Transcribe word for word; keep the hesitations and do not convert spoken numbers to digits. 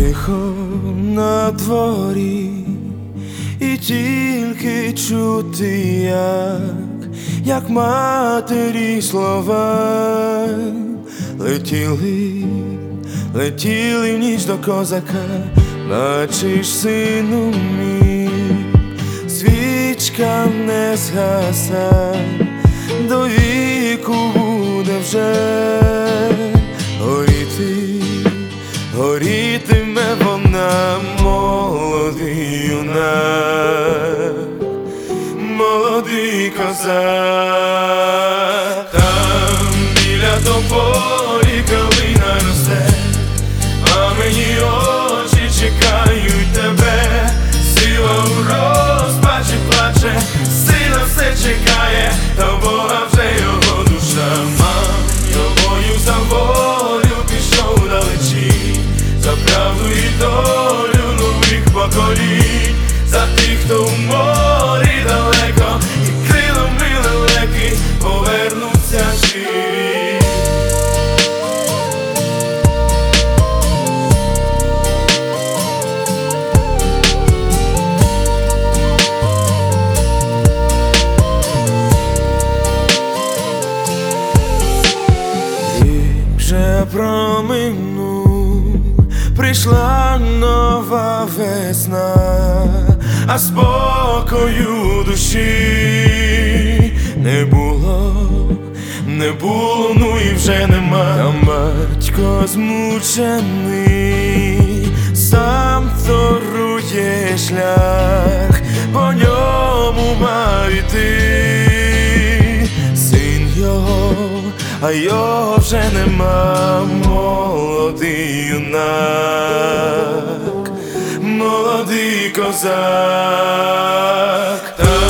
Тихо на дворі, і тільки чути, як, як матері слова летіли, летіли в ніч до козака, наче ж сину мій, свічка не згаса, до віку буде вже горіти, горітиме вона, молодий юнак, молодий козак. Там біля тополі калина росте, а мені очі чекають тебе. Сила у розпачі плаче, сина все чекає, та Бога вже його душа. Мам, я бою за волю пішов далечі, за правду і долю нових поколінь, за тих, хто в морі далеко, і крилами лелеки повернуться живі. Рік вже проминув, прийшла нова весна, а спокою душі не було, не було, ну і вже нема. Та батько змучений, сам торує шлях, по ньому мав іти син його, а його вже нема. Молодий юнак, молодий козак.